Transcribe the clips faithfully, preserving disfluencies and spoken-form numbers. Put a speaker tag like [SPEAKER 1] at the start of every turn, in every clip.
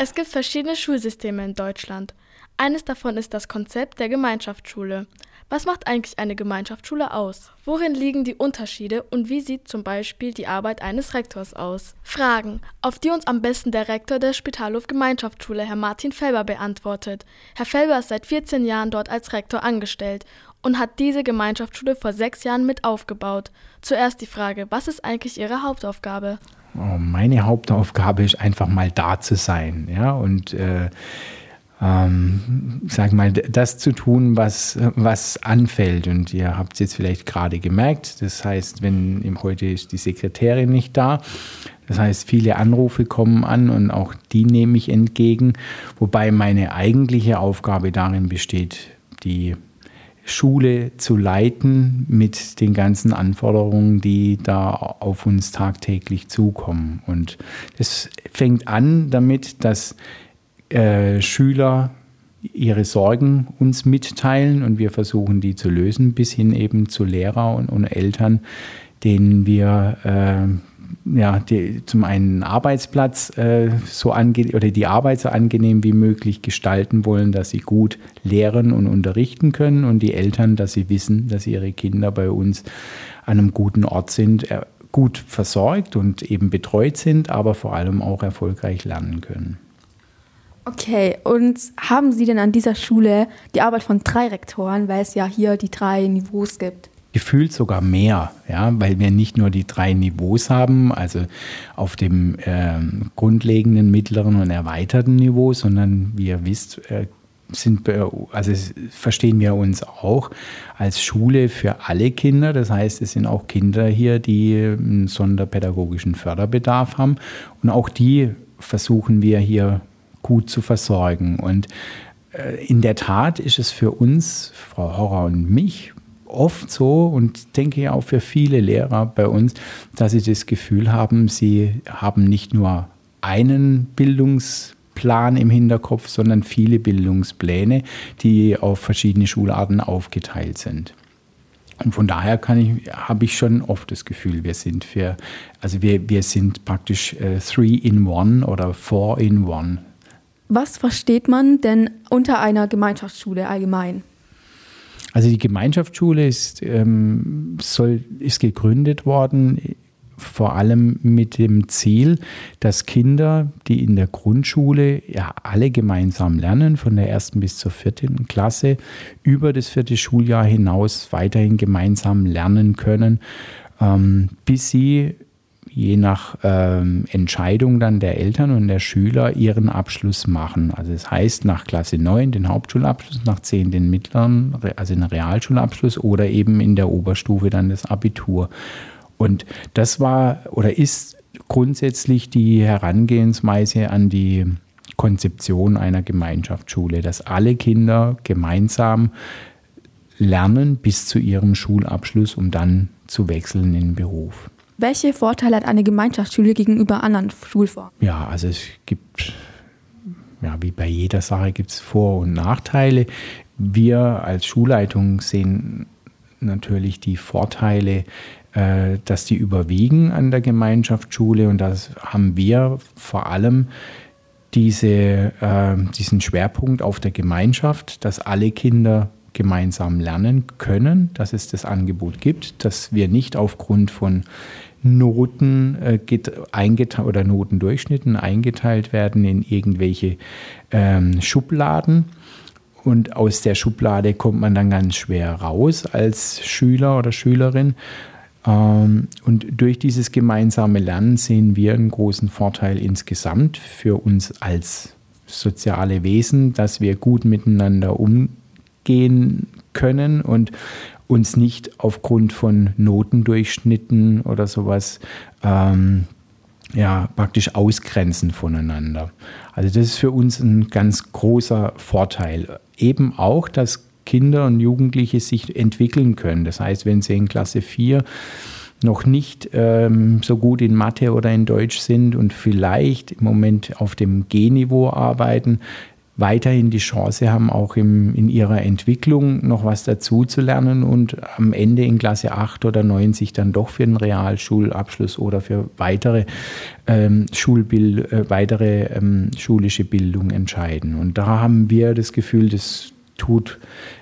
[SPEAKER 1] Es gibt verschiedene Schulsysteme in Deutschland. Eines davon ist das Konzept der Gemeinschaftsschule. Was macht eigentlich eine Gemeinschaftsschule aus? Worin liegen die Unterschiede und wie sieht zum Beispiel die Arbeit eines Rektors aus? Fragen, auf die uns am besten der Rektor der Spitalhof Gemeinschaftsschule, Herr Martin Felber, beantwortet. Herr Felber ist seit vierzehn Jahren dort als Rektor angestellt und hat diese Gemeinschaftsschule vor sechs Jahren mit aufgebaut. Zuerst die Frage, was ist eigentlich Ihre Hauptaufgabe?
[SPEAKER 2] Oh, meine Hauptaufgabe ist einfach mal da zu sein, ja, und äh, ähm, sag mal, das zu tun, was, was anfällt. Und ihr habt es jetzt vielleicht gerade gemerkt, das heißt, wenn heute ist die Sekretärin nicht da, das heißt, viele Anrufe kommen an und auch die nehme ich entgegen, wobei meine eigentliche Aufgabe darin besteht, die Schule zu leiten mit den ganzen Anforderungen, die da auf uns tagtäglich zukommen. Und das fängt an damit, dass äh, Schüler ihre Sorgen uns mitteilen und wir versuchen, die zu lösen, bis hin eben zu Lehrer und, und Eltern, denen wir äh, ja, die, zum einen Arbeitsplatz äh, so ange- oder die Arbeit so angenehm wie möglich gestalten wollen, dass sie gut lehren und unterrichten können und die Eltern, dass sie wissen, dass ihre Kinder bei uns an einem guten Ort sind, äh, gut versorgt und eben betreut sind, aber vor allem auch erfolgreich lernen können.
[SPEAKER 3] Okay, und haben Sie denn an dieser Schule die Arbeit von drei Rektoren, weil es ja hier die drei Niveaus gibt?
[SPEAKER 2] Gefühlt sogar mehr, ja, weil wir nicht nur die drei Niveaus haben, also auf dem äh, grundlegenden, mittleren und erweiterten Niveau, sondern wie ihr wisst, äh, sind, also verstehen wir uns auch als Schule für alle Kinder. Das heißt, es sind auch Kinder hier, die einen sonderpädagogischen Förderbedarf haben und auch die versuchen wir hier gut zu versorgen. Und äh, in der Tat ist es für uns, Frau Horrer und mich, oft so und denke auch für viele Lehrer bei uns, dass sie das Gefühl haben, sie haben nicht nur einen Bildungsplan im Hinterkopf, sondern viele Bildungspläne, die auf verschiedene Schularten aufgeteilt sind. Und von daher kann ich, habe ich schon oft das Gefühl, wir sind für, also wir, wir sind praktisch äh, three in one oder four in one.
[SPEAKER 3] Was versteht man denn unter einer Gemeinschaftsschule allgemein?
[SPEAKER 2] Also die Gemeinschaftsschule ist, ähm, soll, ist gegründet worden, vor allem mit dem Ziel, dass Kinder, die in der Grundschule ja alle gemeinsam lernen, von der ersten bis zur vierten Klasse, über das vierte Schuljahr hinaus weiterhin gemeinsam lernen können, ähm, bis sie je nach ähm, Entscheidung dann der Eltern und der Schüler ihren Abschluss machen. Also das heißt, nach Klasse neun den Hauptschulabschluss, nach zehn den mittleren, also den Realschulabschluss oder eben in der Oberstufe dann das Abitur. Und das war oder ist grundsätzlich die Herangehensweise an die Konzeption einer Gemeinschaftsschule, dass alle Kinder gemeinsam lernen bis zu ihrem Schulabschluss, um dann zu wechseln in den Beruf.
[SPEAKER 3] Welche Vorteile hat eine Gemeinschaftsschule gegenüber anderen Schulformen?
[SPEAKER 2] Ja, also es gibt, ja, wie bei jeder Sache gibt es Vor- und Nachteile. Wir als Schulleitung sehen natürlich die Vorteile, äh, dass die überwiegen an der Gemeinschaftsschule und das haben wir vor allem diese, äh, diesen Schwerpunkt auf der Gemeinschaft, dass alle Kinder gemeinsam lernen können, dass es das Angebot gibt, dass wir nicht aufgrund von Noten äh, eingeteilt oder Notendurchschnitten eingeteilt werden in irgendwelche ähm, Schubladen. Und aus der Schublade kommt man dann ganz schwer raus als Schüler oder Schülerin. Ähm, und durch dieses gemeinsame Lernen sehen wir einen großen Vorteil insgesamt für uns als soziale Wesen, dass wir gut miteinander umgehen gehen können und uns nicht aufgrund von Notendurchschnitten oder sowas ähm, ja, praktisch ausgrenzen voneinander. Also das ist für uns ein ganz großer Vorteil. Eben auch, dass Kinder und Jugendliche sich entwickeln können. Das heißt, wenn sie in Klasse vier noch nicht ähm, so gut in Mathe oder in Deutsch sind und vielleicht im Moment auf dem G-Niveau arbeiten, weiterhin die Chance haben, auch im, in ihrer Entwicklung noch was dazu zu lernen und am Ende in Klasse acht oder neun sich dann doch für einen Realschulabschluss oder für weitere, ähm, Schulbild, äh, weitere ähm, schulische Bildung entscheiden. Und da haben wir das Gefühl, das tut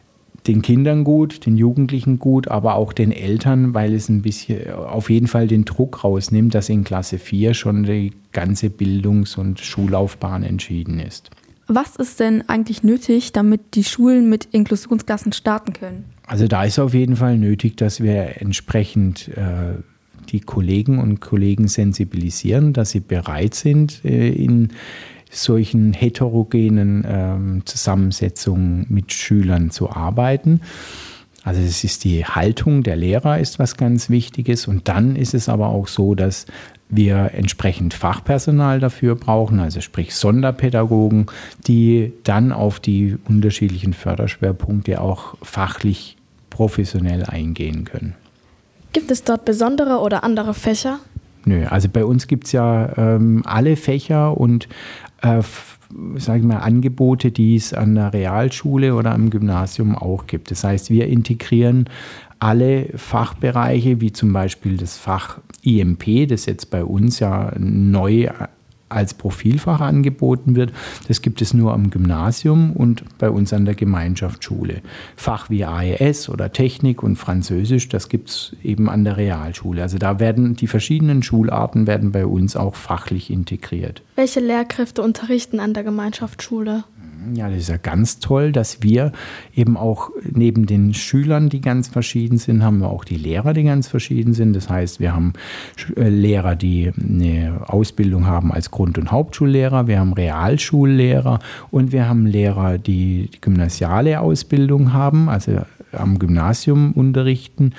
[SPEAKER 2] den Kindern gut, den Jugendlichen gut, aber auch den Eltern, weil es ein bisschen auf jeden Fall den Druck rausnimmt, dass in Klasse vier schon die ganze Bildungs- und Schullaufbahn entschieden ist.
[SPEAKER 3] Was ist denn eigentlich nötig, damit die Schulen mit Inklusionsklassen starten können?
[SPEAKER 2] Also da ist auf jeden Fall nötig, dass wir entsprechend äh, die Kollegen und Kollegen sensibilisieren, dass sie bereit sind, äh, in solchen heterogenen ähm, Zusammensetzungen mit Schülern zu arbeiten. Also es ist die Haltung der Lehrer ist was ganz Wichtiges und dann ist es aber auch so, dass wir entsprechend Fachpersonal dafür brauchen, also sprich Sonderpädagogen, die dann auf die unterschiedlichen Förderschwerpunkte auch fachlich professionell eingehen können.
[SPEAKER 1] Gibt es dort besondere oder andere Fächer?
[SPEAKER 2] Nö, also bei uns gibt es ja ähm, alle Fächer und äh, sage ich mal, Angebote, die es an der Realschule oder am Gymnasium auch gibt. Das heißt, wir integrieren alle Fachbereiche, wie zum Beispiel das Fach I M P, das jetzt bei uns ja neu als Profilfach angeboten wird. Das gibt es nur am Gymnasium und bei uns an der Gemeinschaftsschule. Fach wie A E S oder Technik und Französisch, das gibt es eben an der Realschule. Also da werden die verschiedenen Schularten werden bei uns auch fachlich integriert.
[SPEAKER 1] Welche Lehrkräfte unterrichten an der Gemeinschaftsschule?
[SPEAKER 2] Ja, das ist ja ganz toll, dass wir eben auch neben den Schülern, die ganz verschieden sind, haben wir auch die Lehrer, die ganz verschieden sind. Das heißt, wir haben Lehrer, die eine Ausbildung haben als Grund- und Hauptschullehrer, wir haben Realschullehrer und wir haben Lehrer, die die gymnasiale Ausbildung haben, also am Gymnasium unterrichten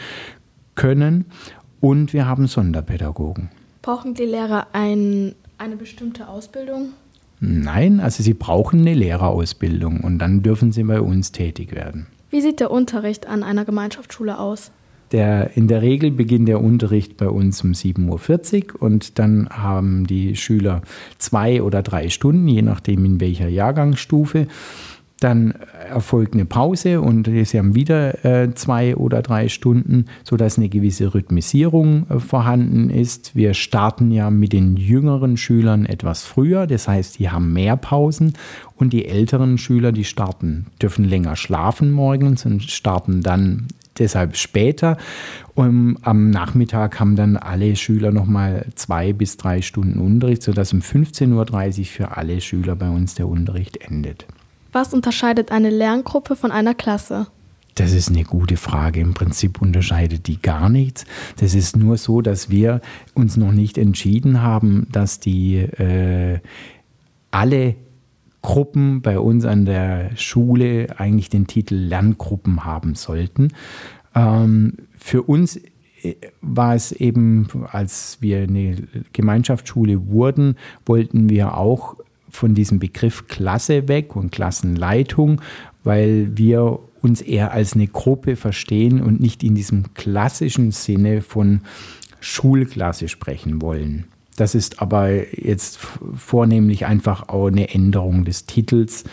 [SPEAKER 2] können und wir haben Sonderpädagogen.
[SPEAKER 1] Brauchen die Lehrer ein, eine bestimmte Ausbildung?
[SPEAKER 2] Nein, also sie brauchen eine Lehrerausbildung und dann dürfen sie bei uns tätig werden.
[SPEAKER 1] Wie sieht der Unterricht an einer Gemeinschaftsschule aus?
[SPEAKER 2] Der, in der Regel beginnt der Unterricht bei uns um sieben Uhr vierzig und dann haben die Schüler zwei oder drei Stunden, je nachdem in welcher Jahrgangsstufe. Dann erfolgt eine Pause und sie haben wieder äh, zwei oder drei Stunden, sodass eine gewisse Rhythmisierung äh, vorhanden ist. Wir starten ja mit den jüngeren Schülern etwas früher, das heißt, die haben mehr Pausen und die älteren Schüler, die starten, dürfen länger schlafen morgens und starten dann deshalb später. Und am Nachmittag haben dann alle Schüler nochmal zwei bis drei Stunden Unterricht, sodass um fünfzehn Uhr dreißig für alle Schüler bei uns der Unterricht endet.
[SPEAKER 1] Was unterscheidet eine Lerngruppe von einer Klasse?
[SPEAKER 2] Das ist eine gute Frage. Im Prinzip unterscheidet die gar nichts. Das ist nur so, dass wir uns noch nicht entschieden haben, dass die äh, alle Gruppen bei uns an der Schule eigentlich den Titel Lerngruppen haben sollten. Ähm, für uns war es eben, als wir eine Gemeinschaftsschule wurden, wollten wir auch von diesem Begriff Klasse weg und Klassenleitung, weil wir uns eher als eine Gruppe verstehen und nicht in diesem klassischen Sinne von Schulklasse sprechen wollen. Das ist aber jetzt vornehmlich einfach auch eine Änderung des Titels.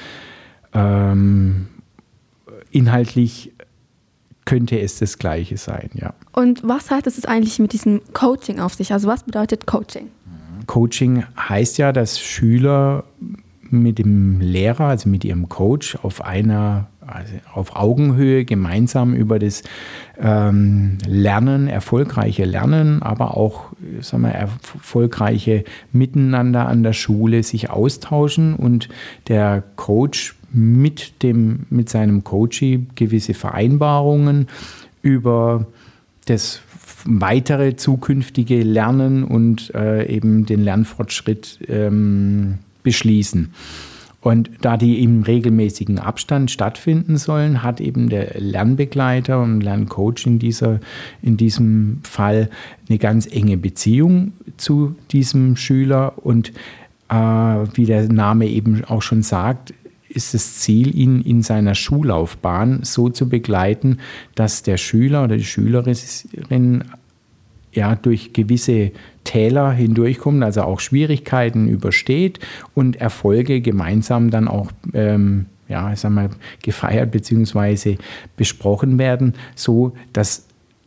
[SPEAKER 2] Ähm, inhaltlich könnte es das Gleiche sein, ja.
[SPEAKER 3] Und was hat es eigentlich mit diesem Coaching auf sich? Also was bedeutet Coaching?
[SPEAKER 2] Coaching heißt ja, dass Schüler mit dem Lehrer, also mit ihrem Coach, auf einer, also auf Augenhöhe gemeinsam über das ähm, Lernen, erfolgreiche Lernen, aber auch, sagen wir, erfolgreiche Miteinander an der Schule sich austauschen und der Coach mit dem, mit seinem Coachee gewisse Vereinbarungen über das weitere zukünftige Lernen und äh, eben den Lernfortschritt ähm, beschließen. Und da die im regelmäßigen Abstand stattfinden sollen, hat eben der Lernbegleiter und Lerncoach in, dieser, in diesem Fall eine ganz enge Beziehung zu diesem Schüler. Und äh, wie der Name eben auch schon sagt, ist das Ziel, ihn in seiner Schullaufbahn so zu begleiten, dass der Schüler oder die Schülerin ja, durch gewisse Täler hindurchkommt, also auch Schwierigkeiten übersteht und Erfolge gemeinsam dann auch ähm, ja, ich sag mal, gefeiert bzw. besprochen werden, so dass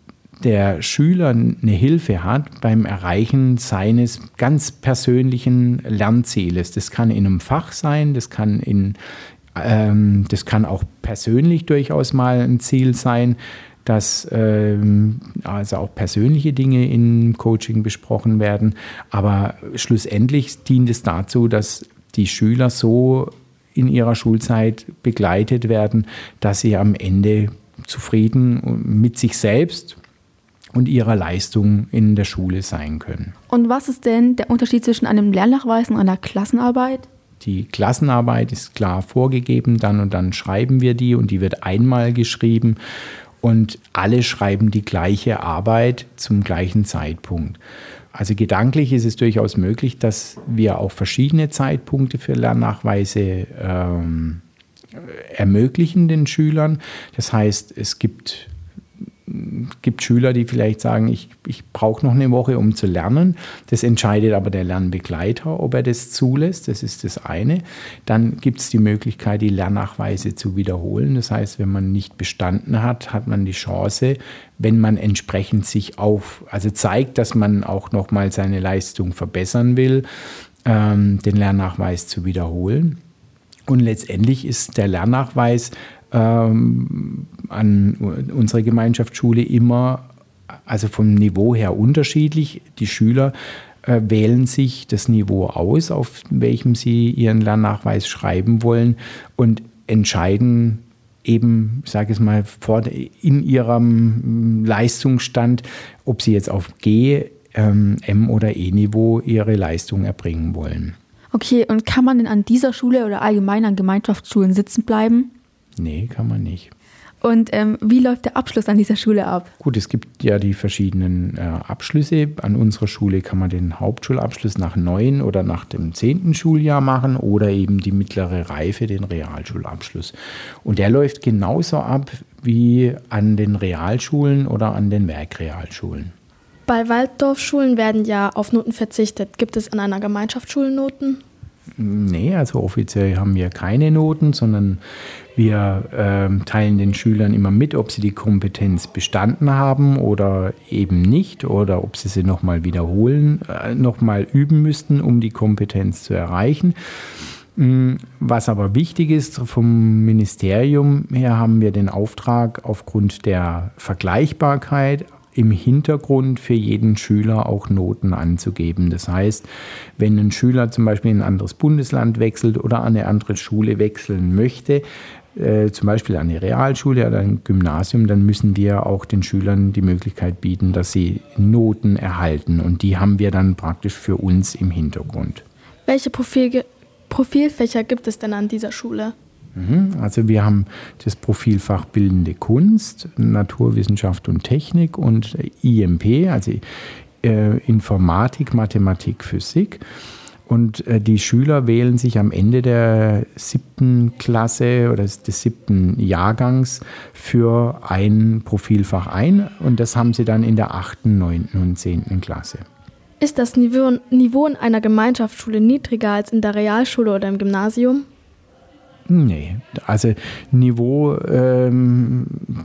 [SPEAKER 2] der Schüler eine Hilfe hat beim Erreichen seines ganz persönlichen Lernzieles. Das kann in einem Fach sein, das kann in ähm, das kann auch persönlich durchaus mal ein Ziel sein, dass ähm, also auch persönliche Dinge im Coaching besprochen werden. Aber schlussendlich dient es dazu, dass die Schüler so in ihrer Schulzeit begleitet werden, dass sie am Ende zufrieden mit sich selbst und ihrer Leistung in der Schule sein können.
[SPEAKER 3] Und was ist denn der Unterschied zwischen einem Lernnachweis und einer Klassenarbeit?
[SPEAKER 2] Die Klassenarbeit ist klar vorgegeben, dann und dann schreiben wir die und die wird einmal geschrieben und alle schreiben die gleiche Arbeit zum gleichen Zeitpunkt. Also gedanklich ist es durchaus möglich, dass wir auch verschiedene Zeitpunkte für Lernnachweise ähm, ermöglichen den Schülern. Das heißt, es gibt gibt Schüler, die vielleicht sagen, ich, ich brauche noch eine Woche, um zu lernen. Das entscheidet aber der Lernbegleiter, ob er das zulässt. Das ist das eine. Dann gibt es die Möglichkeit, die Lernnachweise zu wiederholen. Das heißt, wenn man nicht bestanden hat, hat man die Chance, wenn man entsprechend sich auf, also zeigt, dass man auch nochmal seine Leistung verbessern will, ähm, den Lernnachweis zu wiederholen. Und letztendlich ist der Lernnachweis ähm, an unserer Gemeinschaftsschule immer, also vom Niveau her unterschiedlich. Die Schüler äh, wählen sich das Niveau aus, auf welchem sie ihren Lernnachweis schreiben wollen und entscheiden eben, ich sage es mal, vor, in ihrem Leistungsstand, ob sie jetzt auf G, ähm, M oder E-Niveau ihre Leistung erbringen wollen.
[SPEAKER 3] Okay, und kann man denn an dieser Schule oder allgemein an Gemeinschaftsschulen sitzen bleiben?
[SPEAKER 2] Nee, kann man nicht.
[SPEAKER 3] Und ähm, wie läuft der Abschluss an dieser Schule ab?
[SPEAKER 2] Gut, es gibt ja die verschiedenen äh, Abschlüsse. An unserer Schule kann man den Hauptschulabschluss nach neun oder nach dem zehnten Schuljahr machen oder eben die mittlere Reife, den Realschulabschluss. Und der läuft genauso ab wie an den Realschulen oder an den Werkrealschulen.
[SPEAKER 1] Bei Waldorfschulen werden ja auf Noten verzichtet. Gibt es an einer Gemeinschaftsschule Noten?
[SPEAKER 2] Nee, also offiziell haben wir keine Noten, sondern wir äh, teilen den Schülern immer mit, ob sie die Kompetenz bestanden haben oder eben nicht oder ob sie sie nochmal wiederholen, äh, nochmal üben müssten, um die Kompetenz zu erreichen. Was aber wichtig ist, vom Ministerium her haben wir den Auftrag, aufgrund der Vergleichbarkeit im Hintergrund für jeden Schüler auch Noten anzugeben. Das heißt, wenn ein Schüler zum Beispiel in ein anderes Bundesland wechselt oder an eine andere Schule wechseln möchte, äh, zum Beispiel an eine Realschule oder ein Gymnasium, dann müssen wir auch den Schülern die Möglichkeit bieten, dass sie Noten erhalten. Und die haben wir dann praktisch für uns im Hintergrund.
[SPEAKER 1] Welche Profil- Profilfächer gibt es denn an dieser Schule?
[SPEAKER 2] Also wir haben das Profilfach Bildende Kunst, Naturwissenschaft und Technik und I M P, also äh, Informatik, Mathematik, Physik. Und äh, die Schüler wählen sich am Ende der siebten Klasse oder des, des siebten Jahrgangs für ein Profilfach ein. Und das haben sie dann in der achten, neunten und zehnten Klasse.
[SPEAKER 1] Ist das Niveau, Niveau in einer Gemeinschaftsschule niedriger als in der Realschule oder im Gymnasium?
[SPEAKER 2] Nee, also Niveau, ähm,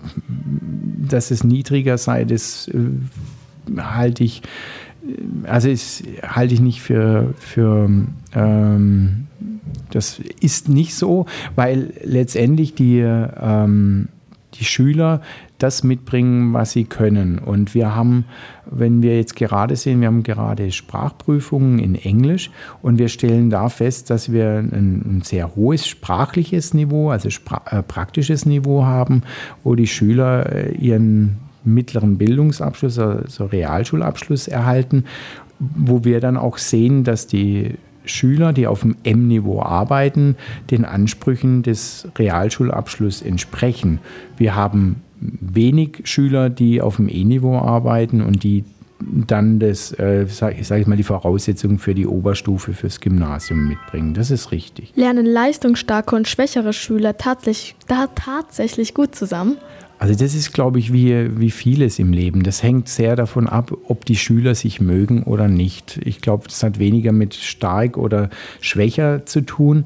[SPEAKER 2] dass es niedriger sei, das äh, halte ich, also ist, halte ich nicht für, für ähm, das ist nicht so, weil letztendlich die, ähm, die Schüler das mitbringen, was sie können. Und wir haben, wenn wir jetzt gerade sehen, wir haben gerade Sprachprüfungen in Englisch und wir stellen da fest, dass wir ein, ein sehr hohes sprachliches Niveau, also spra- äh, praktisches Niveau haben, wo die Schüler äh, ihren mittleren Bildungsabschluss, also Realschulabschluss erhalten, wo wir dann auch sehen, dass die Schüler, die auf dem M-Niveau arbeiten, den Ansprüchen des Realschulabschlusses entsprechen. Wir haben wenig Schüler, die auf dem E-Niveau arbeiten und die dann das, äh, sag, sag ich mal, die Voraussetzungen für die Oberstufe, fürs Gymnasium mitbringen. Das ist richtig.
[SPEAKER 1] Lernen leistungsstarke und schwächere Schüler tatsächlich, da tatsächlich gut zusammen?
[SPEAKER 2] Also das ist, glaube ich, wie, wie vieles im Leben. Das hängt sehr davon ab, ob die Schüler sich mögen oder nicht. Ich glaube, das hat weniger mit stark oder schwächer zu tun.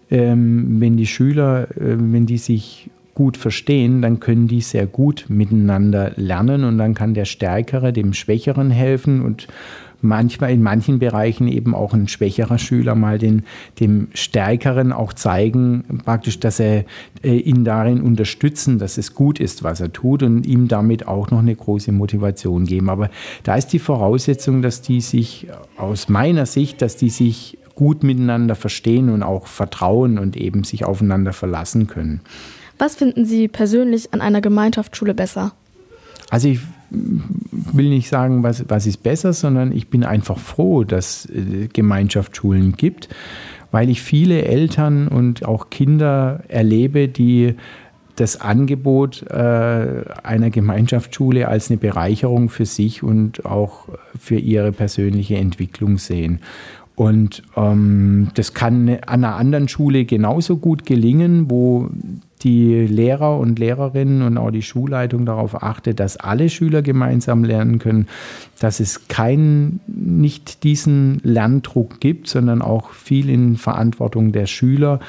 [SPEAKER 2] Ähm, wenn die Schüler, äh, wenn die sich gut verstehen, dann können die sehr gut miteinander lernen und dann kann der Stärkere dem Schwächeren helfen und manchmal in manchen Bereichen eben auch ein schwächerer Schüler mal den, dem Stärkeren auch zeigen, praktisch, dass er äh, ihn darin unterstützen, dass es gut ist, was er tut und ihm damit auch noch eine große Motivation geben. Aber da ist die Voraussetzung, dass die sich aus meiner Sicht, dass die sich gut miteinander verstehen und auch vertrauen und eben sich aufeinander verlassen können.
[SPEAKER 1] Was finden Sie persönlich an einer Gemeinschaftsschule besser?
[SPEAKER 2] Also ich will nicht sagen, was, was ist besser, sondern ich bin einfach froh, dass es äh, Gemeinschaftsschulen gibt, weil ich viele Eltern und auch Kinder erlebe, die das Angebot äh, einer Gemeinschaftsschule als eine Bereicherung für sich und auch für ihre persönliche Entwicklung sehen. Und ähm, das kann an einer anderen Schule genauso gut gelingen, wo die Lehrer und Lehrerinnen und auch die Schulleitung darauf achtet, dass alle Schüler gemeinsam lernen können, dass es keinen, nicht diesen Lerndruck gibt, sondern auch viel in Verantwortung der Schüler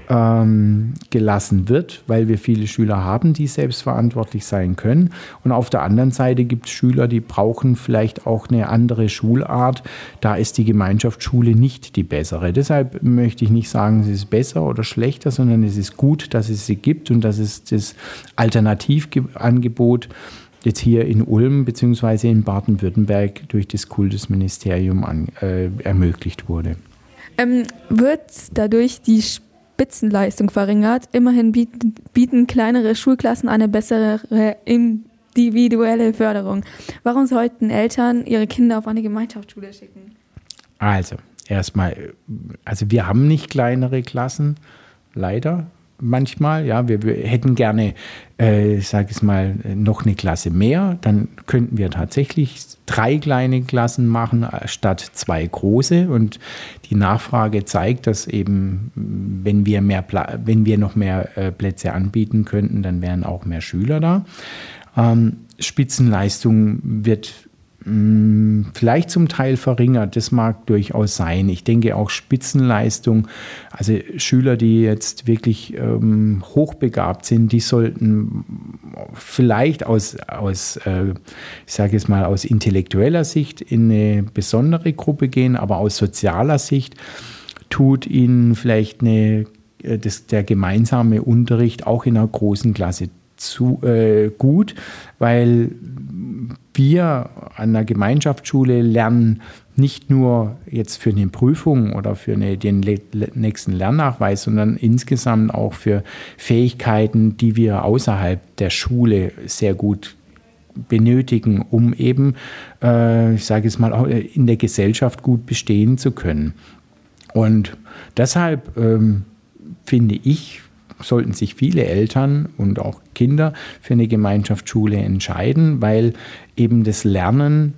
[SPEAKER 2] ähm, gelassen wird, weil wir viele Schüler haben, die selbstverantwortlich sein können. Und auf der anderen Seite gibt es Schüler, die brauchen vielleicht auch eine andere Schulart. Da ist die Gemeinschaftsschule nicht die bessere. Deshalb möchte ich nicht sagen, es ist besser oder schlechter, sondern es ist gut, dass es sie gibt und dass es das Alternativangebot jetzt hier in Ulm bzw. in Baden-Württemberg durch das Kultusministerium an, äh, ermöglicht wurde.
[SPEAKER 3] Ähm, wird dadurch die Spitzenleistung verringert? Immerhin bieten, bieten kleinere Schulklassen eine bessere individuelle Förderung. Warum sollten Eltern ihre Kinder auf eine Gemeinschaftsschule schicken?
[SPEAKER 2] Also, erstmal, also wir haben nicht kleinere Klassen, leider. Manchmal, ja, wir, wir hätten gerne, äh, ich sage es mal, noch eine Klasse mehr. Dann könnten wir tatsächlich drei kleine Klassen machen statt zwei große. Und die Nachfrage zeigt, dass eben, wenn wir mehr, Pla- wenn wir noch mehr äh, Plätze anbieten könnten, dann wären auch mehr Schüler da. Ähm, Spitzenleistung wird vielleicht zum Teil verringert, das mag durchaus sein. Ich denke auch Spitzenleistung, also Schüler, die jetzt wirklich ähm, hochbegabt sind, die sollten vielleicht aus, aus äh, ich sage jetzt mal, aus intellektueller Sicht in eine besondere Gruppe gehen, aber aus sozialer Sicht tut ihnen vielleicht eine, das, der gemeinsame Unterricht auch in einer großen Klasse zu, äh, gut, weil wir an einer Gemeinschaftsschule lernen nicht nur jetzt für eine Prüfung oder für eine, den le- nächsten Lernnachweis, sondern insgesamt auch für Fähigkeiten, die wir außerhalb der Schule sehr gut benötigen, um eben, äh, ich sage es mal, auch in der Gesellschaft gut bestehen zu können. Und deshalb ähm, finde ich, sollten sich viele Eltern und auch Kinder für eine Gemeinschaftsschule entscheiden, weil eben das Lernen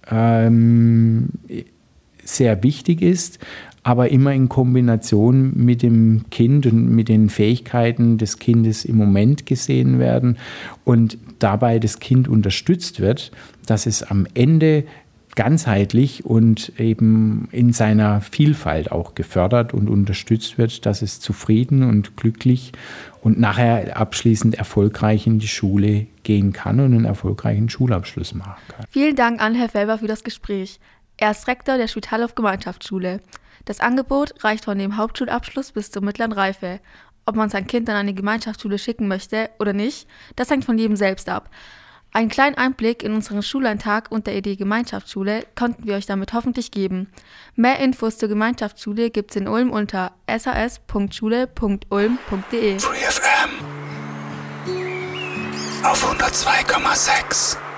[SPEAKER 2] ähm, sehr wichtig ist, aber immer in Kombination mit dem Kind und mit den Fähigkeiten des Kindes im Moment gesehen werden und dabei das Kind unterstützt wird, dass es am Ende ganzheitlich und eben in seiner Vielfalt auch gefördert und unterstützt wird, dass es zufrieden und glücklich und nachher abschließend erfolgreich in die Schule gehen kann und einen erfolgreichen Schulabschluss machen kann.
[SPEAKER 3] Vielen Dank an Herr Felber für das Gespräch. Er ist Rektor der Spitalhof Gemeinschaftsschule. Das Angebot reicht von dem Hauptschulabschluss bis zur mittleren Reife. Ob man sein Kind an eine Gemeinschaftsschule schicken möchte oder nicht, das hängt von jedem selbst ab. Einen kleinen Einblick in unseren Schullandtag und der Idee Gemeinschaftsschule konnten wir euch damit hoffentlich geben. Mehr Infos zur Gemeinschaftsschule gibt's in Ulm unter s h s punkt schule punkt ulm punkt d e.
[SPEAKER 4] Free F M auf hundertzwei Komma sechs.